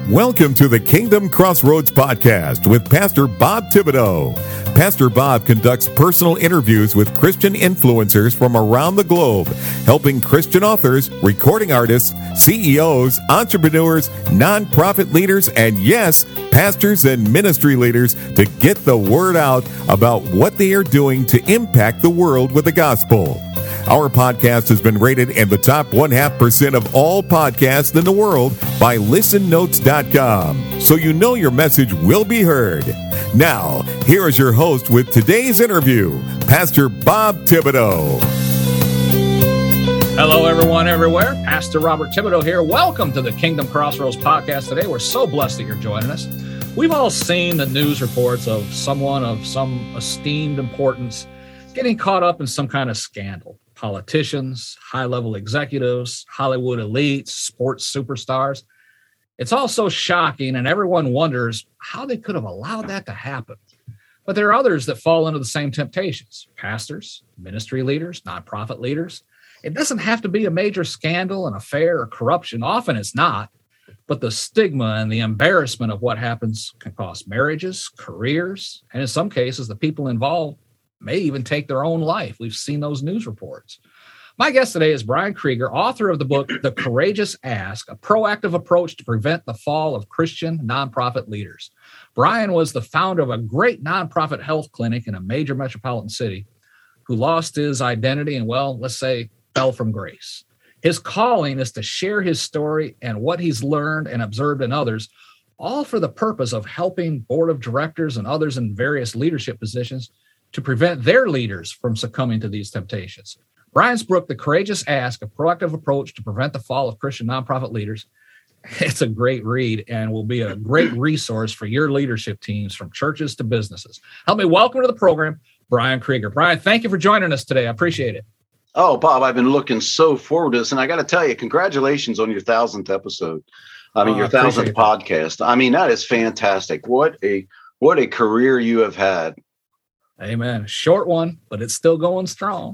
Welcome to the Kingdom Crossroads podcast with Pastor Bob Thibodeau. Pastor Bob conducts personal interviews with Christian influencers from around the globe, helping Christian authors, recording artists, CEOs, entrepreneurs, nonprofit leaders, and yes, pastors and ministry leaders to get the word out about what they are doing to impact the world with the gospel. Our podcast has been rated in the top 0.5% of all podcasts in the world by listennotes.com, so you know your message will be heard. Now, here is your host with today's interview, Pastor Bob Thibodeau. Hello, everyone, everywhere. Pastor Robert Thibodeau here. Welcome to the Kingdom Crossroads podcast today. We're so blessed that you're joining us. We've all seen the news reports of someone of some esteemed importance getting caught up in some kind of scandal. Politicians, high-level executives, Hollywood elites, sports superstars. It's all so shocking, and everyone wonders how they could have allowed that to happen. But there are others that fall into the same temptations. Pastors, ministry leaders, nonprofit leaders. It doesn't have to be a major scandal, an affair, or corruption. Often it's not. But the stigma and the embarrassment of what happens can cost marriages, careers, and in some cases, the people involved may even take their own life. We've seen those news reports. My guest today is Brian Krieger, author of the book, The Courageous Ask, a proactive approach to prevent the fall of Christian nonprofit leaders. Brian was the founder of a great nonprofit health clinic in a major metropolitan city who lost his identity and, well, let's say, fell from grace. His calling is to share his story and what he's learned and observed in others, all for the purpose of helping board of directors and others in various leadership positions to prevent their leaders from succumbing to these temptations. Brian's book, The Courageous Ask, a proactive approach to prevent the fall of Christian nonprofit leaders. It's a great read and will be a great resource for your leadership teams from churches to businesses. Help me welcome to the program, Brian Krieger. Brian, thank you for joining us today. I appreciate it. Oh, Bob, I've been looking so forward to this. And I got to tell you, congratulations on your 1,000th episode. Your 1,000th podcast. I mean, that is fantastic. What a career you have had. Amen. Short one, but it's still going strong.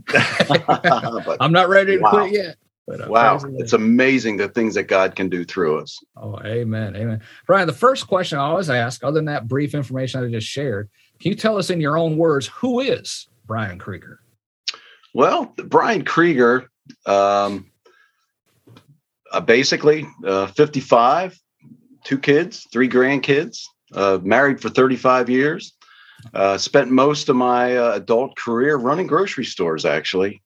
I'm not ready to quit yet. But wow. It's amazing the things that God can do through us. Oh, amen. Amen. Brian, the first question I always ask, other than that brief information I just shared, can you tell us in your own words, who is Brian Krieger? Well, Brian Krieger, basically 55, 2 kids, 3 grandkids, married for 35 years. Spent most of my adult career running grocery stores, actually,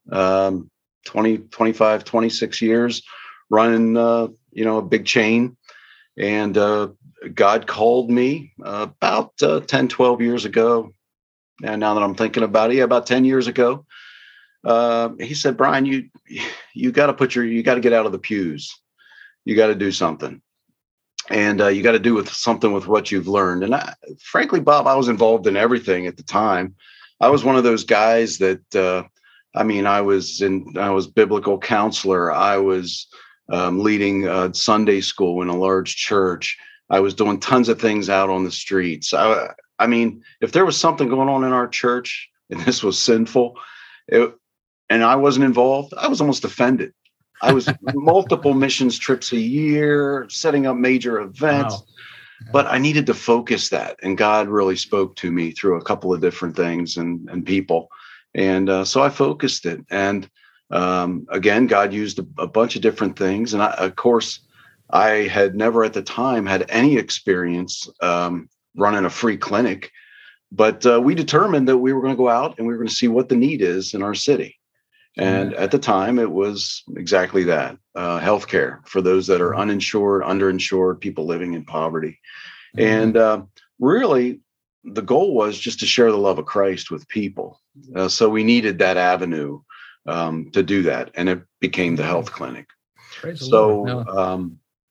26 years running, a big chain. And God called me about 10, 12 years ago. And now that I'm thinking about it, about 10 years ago, he said, Brian, you got to get out of the pews. You got to do something. And you got to do something with what you've learned. And frankly, Bob, I was involved in everything at the time. I was one of those guys that, I was biblical counselor. I was leading Sunday school in a large church. I was doing tons of things out on the streets. If there was something going on in our church and this was sinful, and I wasn't involved, I was almost offended. I was multiple missions trips a year, setting up major events, but I needed to focus that. And God really spoke to me through a couple of different things and people. And so I focused it. And again, God used a bunch of different things. And I had never at the time had any experience running a free clinic, but we determined that we were going to go out and we were going to see what the need is in our city. And at the time, it was exactly that, healthcare for those that are uninsured, underinsured, people living in poverty. And really, the goal was just to share the love of Christ with people. So we needed that avenue to do that. And it became the health clinic. So,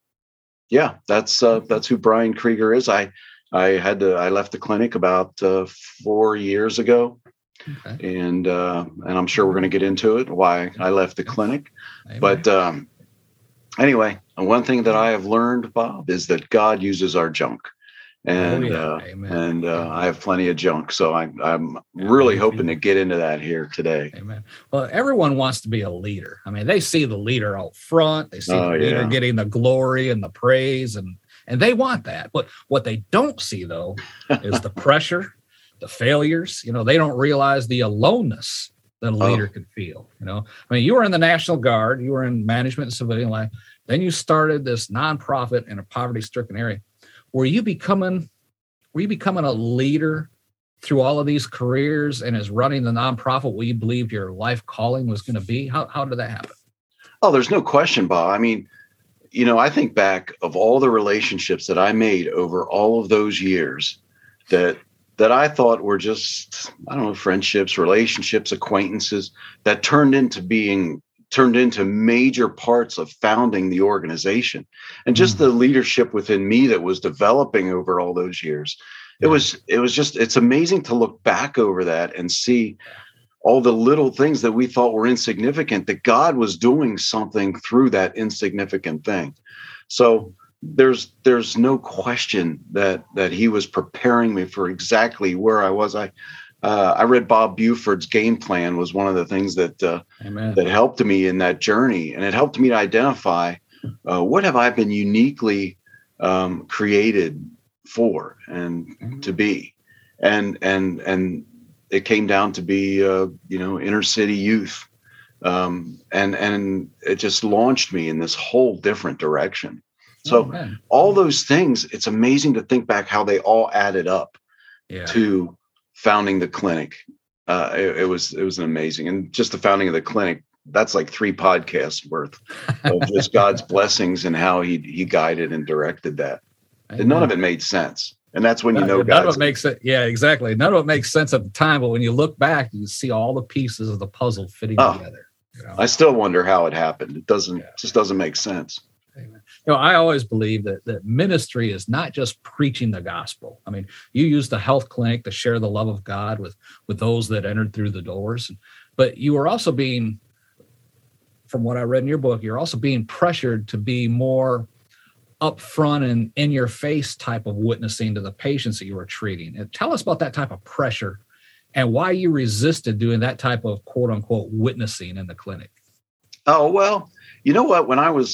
that's who Brian Krieger is. I left the clinic about 4 years ago. Okay. And I'm sure we're going to get into it, why I left the clinic. Amen. But anyway, one thing that I have learned, Bob, is that God uses our junk. And I have plenty of junk. So I'm really hoping to get into that here today. Amen. Well, everyone wants to be a leader. I mean, they see the leader out front. They see the leader getting the glory and the praise and And they want that. But what they don't see, though, is the pressure, the failures. They don't realize the aloneness that a leader can feel. I mean, you were in the National Guard, you were in management and civilian life. Then you started this nonprofit in a poverty-stricken area. Were you becoming a leader through all of these careers, and as running the nonprofit what you believed your life calling was going to be? How did that happen? Oh, there's no question, Bob. I mean, I think back of all the relationships that I made over all of those years that I thought were just, friendships, relationships, acquaintances that turned into major parts of founding the organization, and just the leadership within me that was developing over all those years. It's amazing to look back over that and see all the little things that we thought were insignificant, that God was doing something through that insignificant thing. So there's no question that he was preparing me for exactly where I was. I read Bob Buford's Game Plan was one of the things that helped me in that journey. And it helped me to identify what have I been uniquely created for and to be. And it came down to be, inner city youth. And it just launched me in this whole different direction. So all those things, it's amazing to think back how they all added up to founding the clinic. It was an amazing, and just the founding of the clinic, that's like 3 podcasts worth of just God's blessings and how he guided and directed that. And none of it made sense. And that's when none of it makes it. Yeah, exactly. None of it makes sense at the time, but when you look back, you see all the pieces of the puzzle fitting together. I still wonder how it happened. It just doesn't make sense. Amen. I always believe that ministry is not just preaching the gospel. I mean, you use the health clinic to share the love of God with those that entered through the doors, but you are also being, from what I read in your book, you're also being pressured to be more upfront and in your face type of witnessing to the patients that you were treating. And tell us about that type of pressure and why you resisted doing that type of quote unquote witnessing in the clinic. Oh, well, you know what? When I was,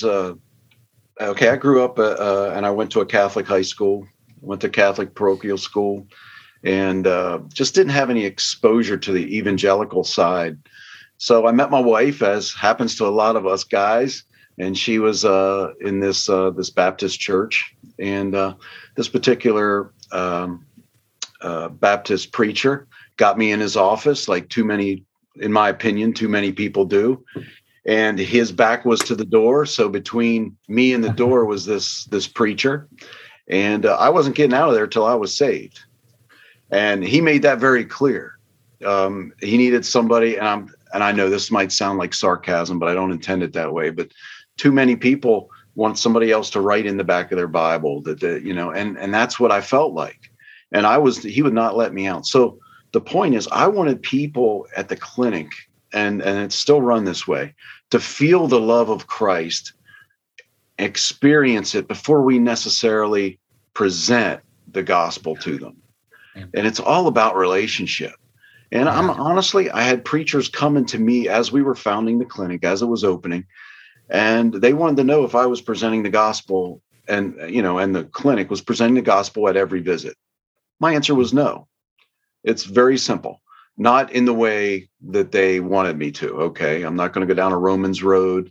I grew up and I went to a Catholic high school, went to Catholic parochial school, and just didn't have any exposure to the evangelical side. So I met my wife, as happens to a lot of us guys, and she was in this Baptist church, and this particular Baptist preacher got me in his office, like too many people do. And his back was to the door. So between me and the door was this preacher. And I wasn't getting out of there till I was saved. And he made that very clear. He needed somebody, and I know this might sound like sarcasm, but I don't intend it that way. But too many people want somebody else to write in the back of their Bible and that's what I felt like. And he would not let me out. So the point is, I wanted people at the clinic, and it's still run this way, to feel the love of Christ, experience it before we necessarily present the gospel to them. And it's all about relationship. And I had preachers coming to me as we were founding the clinic, as it was opening, and they wanted to know if I was presenting the gospel and the clinic was presenting the gospel at every visit. My answer was no. It's very simple. Not in the way that they wanted me to. Okay, I'm not going to go down a Romans road.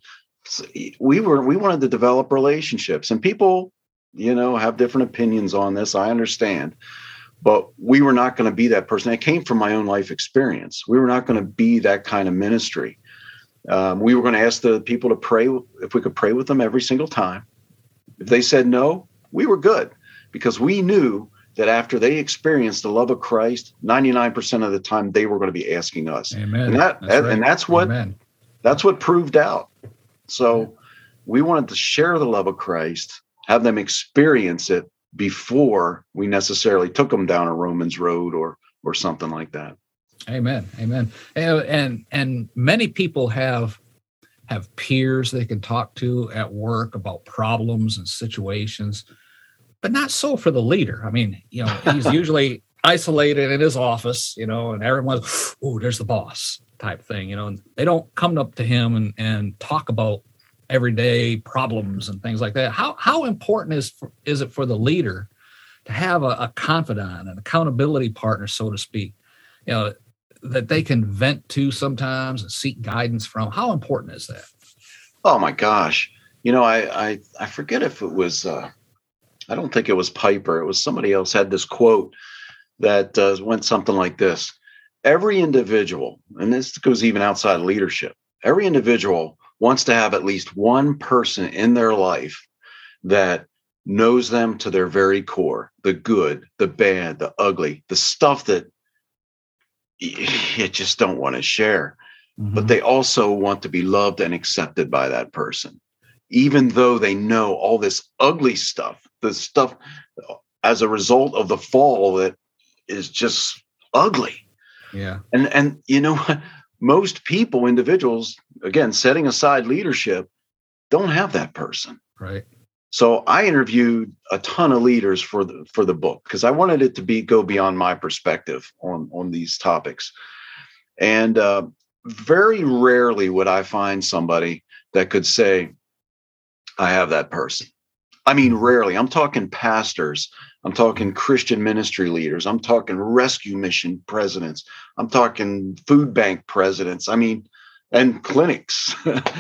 We wanted to develop relationships, and people, have different opinions on this. I understand, but we were not going to be that person. It came from my own life experience. We were not going to be that kind of ministry. We were going to ask the people to pray, if we could pray with them every single time. If they said no, we were good, because we knew that after they experienced the love of Christ, 99% of the time they were going to be asking us. Amen. And that's what proved out. So we wanted to share the love of Christ, have them experience it before we necessarily took them down a Romans road or something like that. Amen. Amen. And many people have peers they can talk to at work about problems and situations, but not so for the leader. I mean, he's usually isolated in his office, and everyone's, oh, there's the boss type thing, and they don't come up to him and talk about everyday problems and things like that. How important is it for the leader to have a confidant, an accountability partner, so to speak, that they can vent to sometimes and seek guidance from? How important is that? Oh my gosh. I forget if it was, I don't think it was Piper. It was somebody else had this quote that went something like this. Every individual, and this goes even outside of leadership, every individual wants to have at least one person in their life that knows them to their very core, the good, the bad, the ugly, the stuff that you just don't want to share. Mm-hmm. But they also want to be loved and accepted by that person, even though they know all this ugly stuff, the stuff as a result of the fall that is just ugly. Yeah. And most people, individuals, again, setting aside leadership, don't have that person. Right. So I interviewed a ton of leaders for the book because I wanted it to go beyond my perspective on these topics. And very rarely would I find somebody that could say, I have that person. I mean, rarely. I'm talking pastors. I'm talking Christian ministry leaders. I'm talking rescue mission presidents. I'm talking food bank presidents. I mean, and clinics.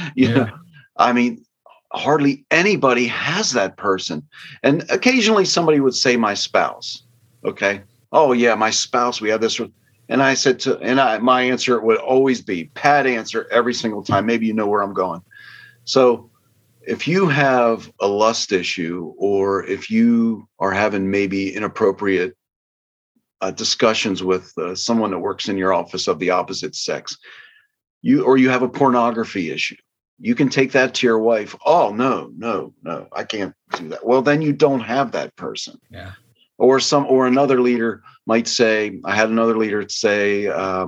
I mean, hardly anybody has that person. And occasionally somebody would say my spouse. Okay. Oh yeah, my spouse, we have this. And I said my answer would always be pat answer every single time. Maybe you know where I'm going. So if you have a lust issue, or if you are having maybe inappropriate discussions with someone that works in your office of the opposite sex, you have a pornography issue, you can take that to your wife. Oh, no, I can't do that. Well, then you don't have that person. Yeah. Or another leader might say, I had another leader say,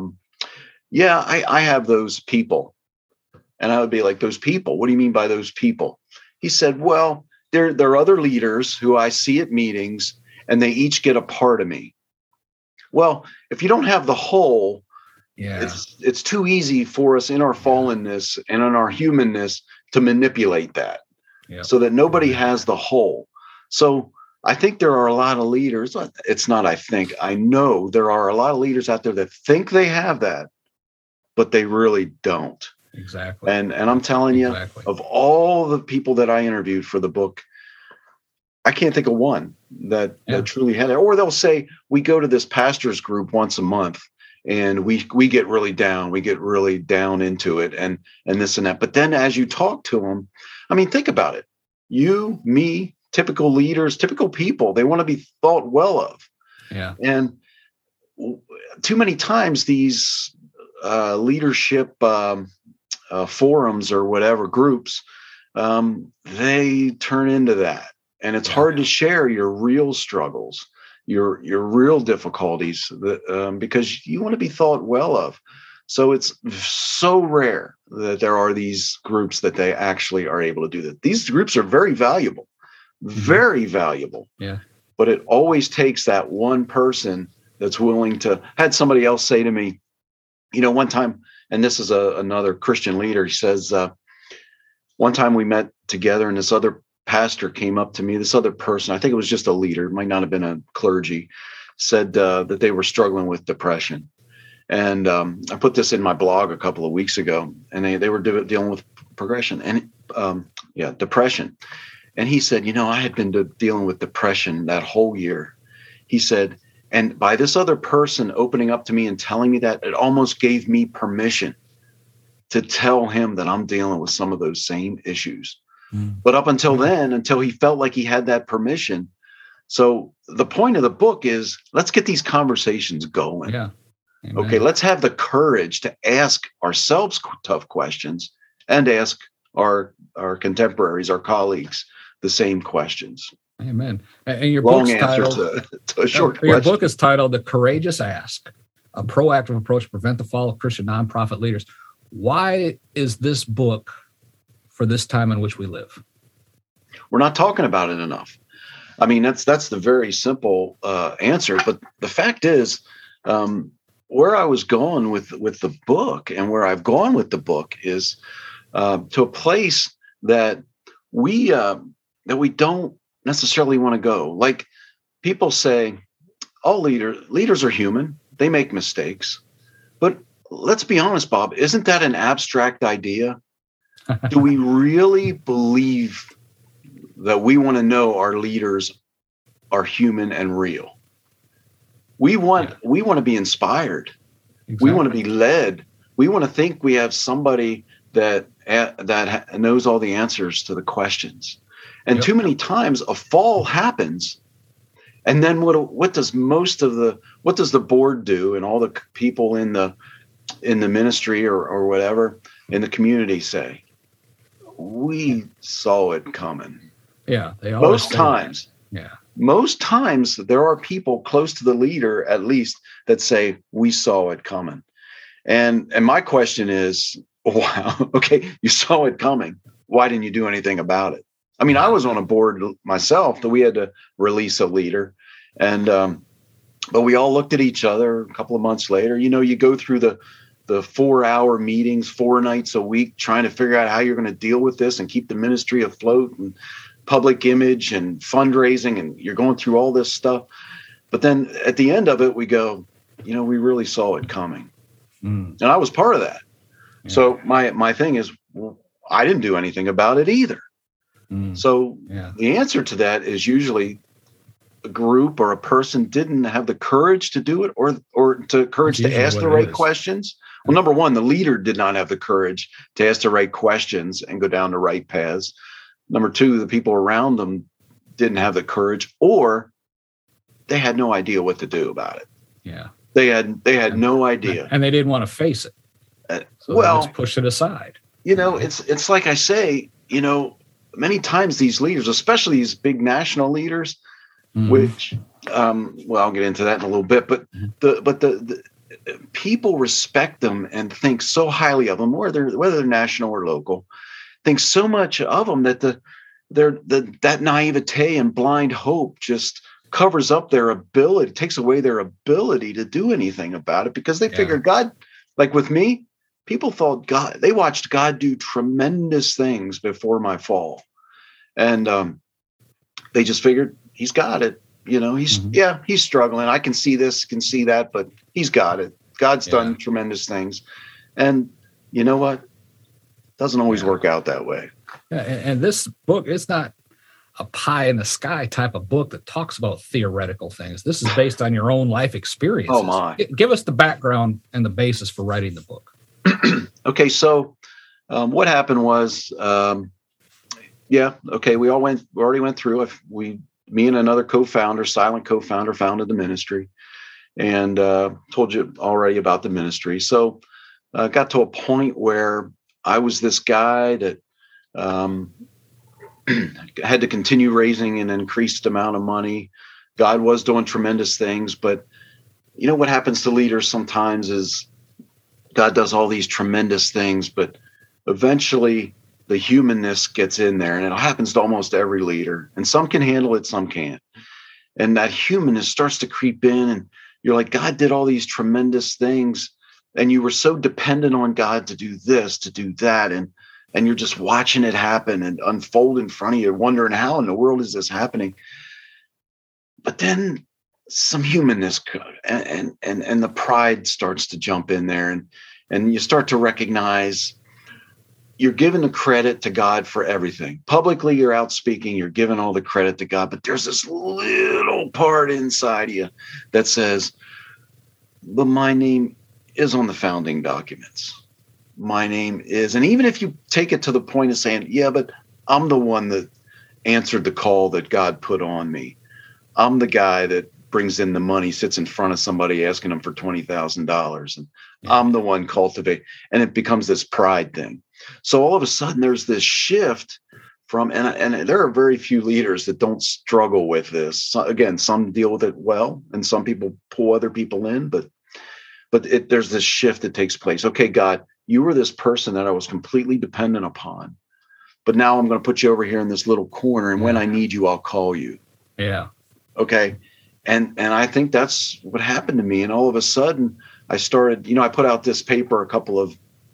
I have those people. And I would be like, those people? What do you mean by those people? He said, well, there are other leaders who I see at meetings, and they each get a part of me. Well, if you don't have the whole, it's too easy for us in our fallenness and in our humanness to manipulate that, so that nobody has the whole. So I think there are a lot of leaders. It's not, I think, I know there are a lot of leaders out there that think they have that, but they really don't. Exactly. And I'm telling you, of all the people that I interviewed for the book, I can't think of one that truly had it. Or they'll say, we go to this pastor's group once a month and we get really down. We get really down into it and this and that. But then as you talk to them, I mean, think about it. You, me, typical leaders, typical people, they want to be thought well of. Yeah. And too many times these leadership forums or whatever groups, they turn into that. And it's hard to share your real struggles, your real difficulties, because you want to be thought well of. So it's so rare that there are these groups that they actually are able to do that. These groups are very valuable, very valuable. Yeah. But it always takes that one person that's willing to. Had somebody else say to me, one time, and this is another Christian leader, he says, one time we met together and this other pastor came up to me, this other person, I think it was just a leader, might not have been a clergy, said that they were struggling with depression. And I put this in my blog a couple of weeks ago, and they were dealing with depression. And he said, I had been dealing with depression that whole year. He said, and by this other person opening up to me and telling me that, it almost gave me permission to tell him that I'm dealing with some of those same issues. But up until then, until he felt like he had that permission. So the point of the book is, let's get these conversations going. Yeah. Amen. Okay, let's have the courage to ask ourselves tough questions and ask our contemporaries, our colleagues, the same questions. Amen. And your long book's answer titled, to a short your question. book is titled The Courageous Ask, a proactive approach to prevent the fall of Christian nonprofit leaders. Why is this book for this time in which we live? We're not talking about it enough. I mean, that's the very simple answer. But the fact is, where I was going with the book, and where I've gone with the book, is to a place that we don't necessarily want to go. Like people say, all leaders are human. They make mistakes. But let's be honest, Bob, isn't that an abstract idea? Do we really believe that we want to know our leaders are human and real? We want to be inspired. Exactly. We want to be led. We want to think we have somebody that knows all the answers to the questions. And too many times a fall happens. And then what does the board do and all the people in the ministry or whatever in the community say? We saw it coming. Yeah, they always most times. That. Yeah. Most times there are people close to the leader, at least, that say, we saw it coming. And my question is, wow, okay, you saw it coming. Why didn't you do anything about it? I mean, I was on a board myself that we had to release a leader. And but we all looked at each other a couple of months later. You know, you go through the 4-hour meetings 4 nights a week, trying to figure out how you're going to deal with this and keep the ministry afloat and public image and fundraising. And you're going through all this stuff. But then at the end of it, we go, you know, we really saw it coming. And I was part of that. Yeah. So my thing is, I didn't do anything about it either. So the answer to that is usually a group or a person didn't have the courage to do it or to courage to ask the right questions. Well, number one, the leader did not have the courage to ask the right questions and go down the right paths. Number two, the people around them didn't have the courage, or they had no idea what to do about it. Yeah. They had no idea. And they didn't want to face it. So well, let's push it aside. You know, it's like I say, you know, many times these leaders, especially these big national leaders, which, well, I'll get into that in a little bit, but the people respect them and think so highly of them, whether they're national or local, think so much of them that that naivete and blind hope just covers up their ability, takes away their ability to do anything about it, because they figure God, like with me, people thought they watched God do tremendous things before my fall. And they just figured he's got it. You know, he's struggling. I can see this, can see that, but he's got it. God's done tremendous things. And you know what? Doesn't always work out that way. Yeah, and this book, it's not a pie in the sky type of book that talks about theoretical things. This is based on your own life experiences. Oh my! Give us the background and the basis for writing the book. Okay, so what happened was, we already went through. Me and another co-founder, silent co-founder, founded the ministry, and told you already about the ministry. So got to a point where I was this guy that had to continue raising an increased amount of money. God was doing tremendous things, but you know what happens to leaders sometimes is God does all these tremendous things, but eventually the humanness gets in there, and it happens to almost every leader. And some can handle it, some can't. And that humanness starts to creep in, and you're like, God did all these tremendous things, and you were so dependent on God to do this, to do that, and you're just watching it happen and unfold in front of you, wondering how in the world is this happening? But then some humanness and the pride starts to jump in there, and you start to recognize you're giving the credit to God for everything. Publicly, you're out speaking, you're giving all the credit to God, but there's this little part inside you that says, but my name is on the founding documents. My name is, and even if you take it to the point of saying, yeah, but I'm the one that answered the call that God put on me. I'm the guy that brings in the money, sits in front of somebody asking them for $20,000. And I'm the one cultivate, and it becomes this pride thing. So all of a sudden there's this shift from, and there are very few leaders that don't struggle with this. So, again, some deal with it well, and some people pull other people in, but there's this shift that takes place. Okay, God, you were this person that I was completely dependent upon, but now I'm going to put you over here in this little corner, and when I need you, I'll call you. Yeah. Okay. And I think that's what happened to me. And all of a sudden I started, I put out this paper a couple of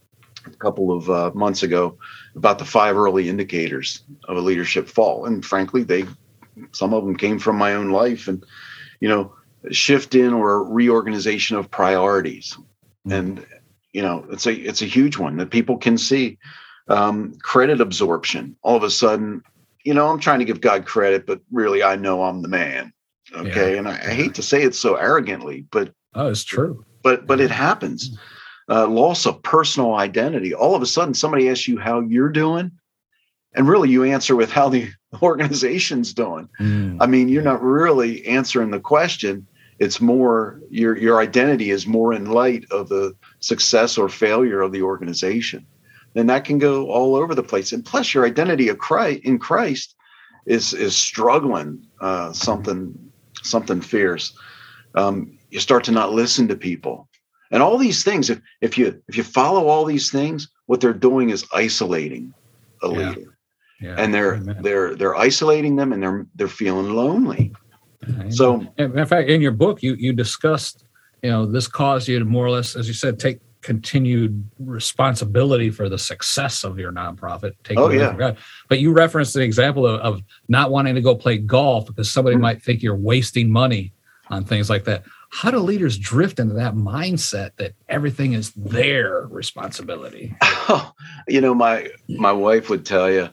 a couple of months ago about the 5 early indicators of a leadership fall. And frankly, some of them came from my own life, and, shift in or reorganization of priorities. And, it's a huge one that people can see. Credit absorption. All of a sudden, I'm trying to give God credit, but really I know I'm the man. Okay. Yeah. And I hate to say it so arrogantly, but it's true. But it happens. Loss of personal identity. All of a sudden, somebody asks you how you're doing, and really you answer with how the organization's doing. I mean, you're not really answering the question. It's more your identity is more in light of the success or failure of the organization. And that can go all over the place. And plus, your identity in Christ is struggling something fierce. You start to not listen to people. And all these things, if you follow all these things, what they're doing is isolating a leader. Yeah. And they're isolating them, and they're feeling lonely. So, in fact, in your book, you discussed, this caused you to more or less, as you said, take continued responsibility for the success of your nonprofit. But you referenced the example of not wanting to go play golf because somebody might think you're wasting money on things like that. How do leaders drift into that mindset that everything is their responsibility? My wife would tell you,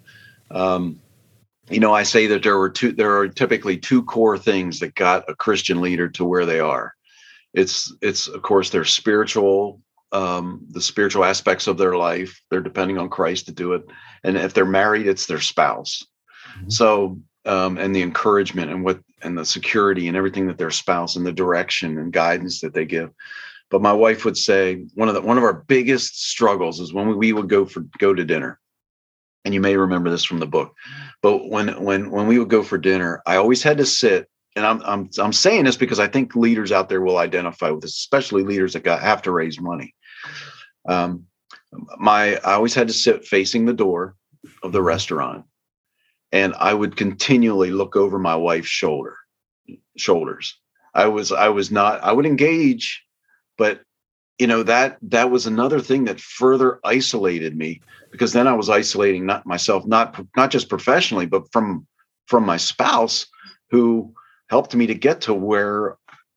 I say that there are typically 2 core things that got a Christian leader to where they are. It's of course their spiritual, the spiritual aspects of their life. They're depending on Christ to do it. And if they're married, it's their spouse. Mm-hmm. So, and the encouragement and the security and everything that their spouse and the direction and guidance that they give. But my wife would say one of our biggest struggles is when we would go to dinner. And you may remember this from the book, but when we would go for dinner, I always had to sit. And I'm saying this because I think leaders out there will identify with this, especially leaders that have to raise money. I always had to sit facing the door of the restaurant, and I would continually look over my wife's shoulders. I would engage, but that was another thing that further isolated me, because then I was isolating not myself, not just professionally, but from my spouse, who helped me to get to where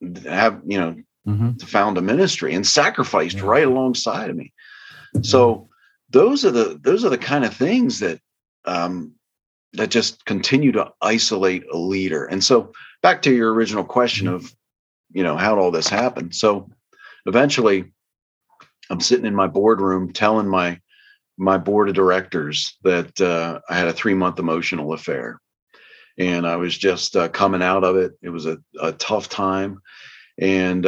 to found a ministry and sacrificed right alongside of me. So those are the kind of things that just continue to isolate a leader. And so back to your original question of, how all this happened. So eventually I'm sitting in my boardroom telling my board of directors that I had a 3-month emotional affair. And I was just coming out of it. It was a tough time. And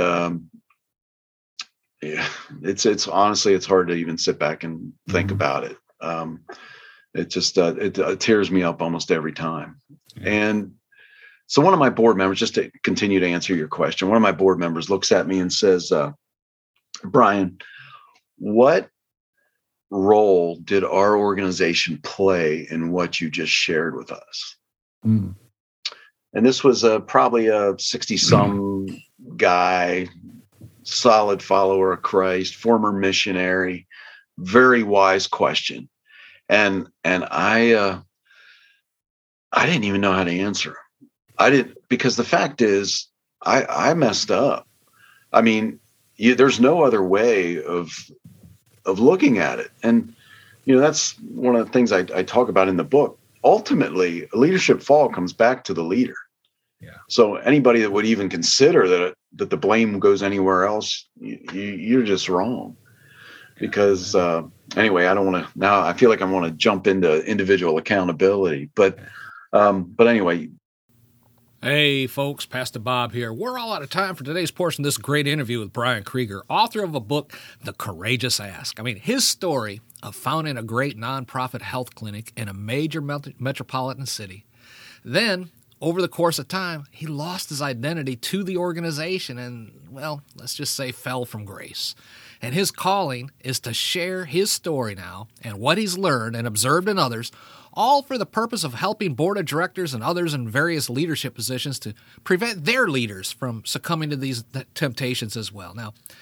it's honestly, it's hard to even sit back and think about it. It just it tears me up almost every time. And so one of my board members, just to continue to answer your question, one of my board members looks at me and says, Brian, what role did our organization play in what you just shared with us? And this was probably a 60-some guy, solid follower of Christ, former missionary, very wise question. And I didn't even know how to answer him. I didn't, because the fact is I messed up. I mean, there's no other way of looking at it. And, that's one of the things I talk about in the book. Ultimately, a leadership fall comes back to the leader. Yeah. So anybody that would even consider that the blame goes anywhere else, you're just wrong. Because anyway, I don't want to now. I feel like I want to jump into individual accountability, but anyway. Hey, folks, Pastor Bob here. We're all out of time for today's portion of this great interview with Brian Krieger, author of a book, The Courageous Ask. I mean, his story of founding a great nonprofit health clinic in a major metropolitan city. Then, over the course of time, he lost his identity to the organization and, well, let's just say fell from grace. And his calling is to share his story now and what he's learned and observed in others, all for the purpose of helping board of directors and others in various leadership positions to prevent their leaders from succumbing to these temptations as well. Now,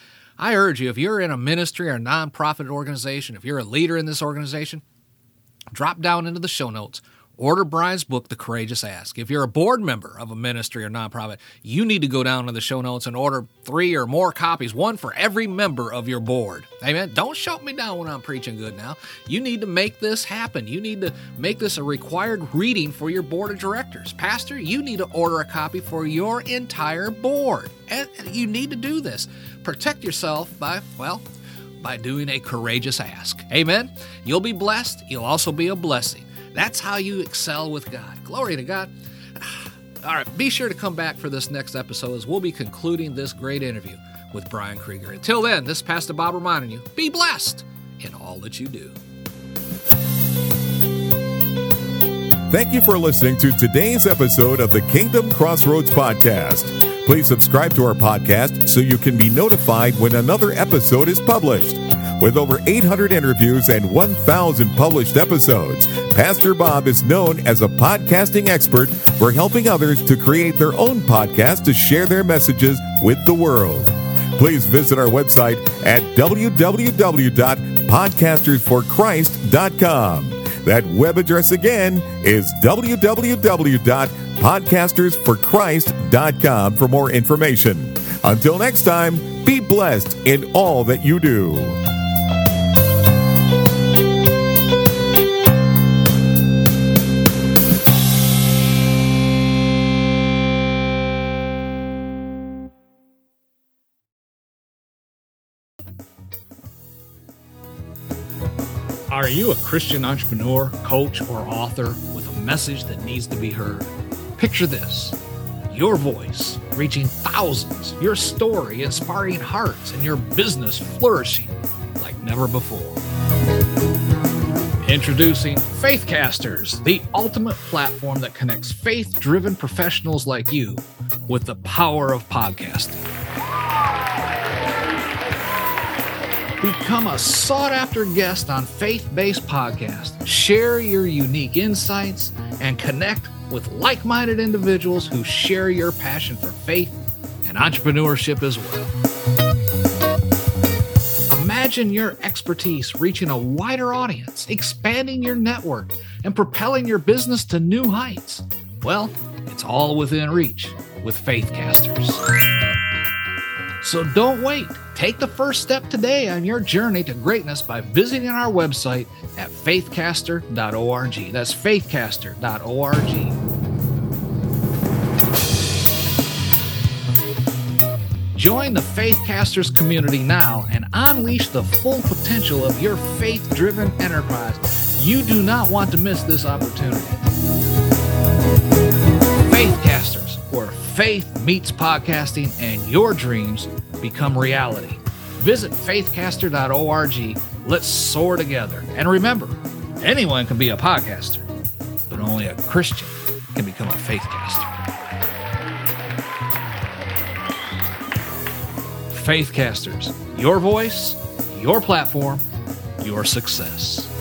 I urge you, if you're in a ministry or a nonprofit organization, if you're a leader in this organization, drop down into the show notes. Order Brian's book, The Courageous Ask. If you're a board member of a ministry or nonprofit, you need to go down to the show notes and order 3 or more copies, one for every member of your board. Amen. Don't shut me down when I'm preaching good now. You need to make this happen. You need to make this a required reading for your board of directors. Pastor, you need to order a copy for your entire board. And you need to do this. Protect yourself by doing a courageous ask. Amen. You'll be blessed. You'll also be a blessing. That's how you excel with God. Glory to God. All right, be sure to come back for this next episode as we'll be concluding this great interview with Brian Krieger. Until then, this is Pastor Bob reminding you, be blessed in all that you do. Thank you for listening to today's episode of the Kingdom Crossroads Podcast. Please subscribe to our podcast so you can be notified when another episode is published. With over 800 interviews and 1,000 published episodes, Pastor Bob is known as a podcasting expert for helping others to create their own podcast to share their messages with the world. Please visit our website at www.podcastersforchrist.com. That web address again is www.podcastersforchrist.com for more information. Until next time, be blessed in all that you do. Are you a Christian entrepreneur, coach, or author with a message that needs to be heard? Picture this: your voice reaching thousands, your story inspiring hearts, and your business flourishing like never before. Introducing Faithcasters, the ultimate platform that connects faith-driven professionals like you with the power of podcasting. Become a sought-after guest on faith-based podcasts. Share your unique insights and connect with like-minded individuals who share your passion for faith and entrepreneurship as well. Imagine your expertise reaching a wider audience, expanding your network, and propelling your business to new heights. Well, it's all within reach with Faithcasters. So don't wait. Take the first step today on your journey to greatness by visiting our website at faithcaster.org. That's faithcaster.org. Join the Faithcasters community now and unleash the full potential of your faith-driven enterprise. You do not want to miss this opportunity. Faithcasters, where faith meets podcasting and your dreams become reality. Visit faithcaster.org. Let's soar together. And remember, anyone can be a podcaster, but only a Christian can become a faithcaster. Faithcasters, your voice, your platform, your success.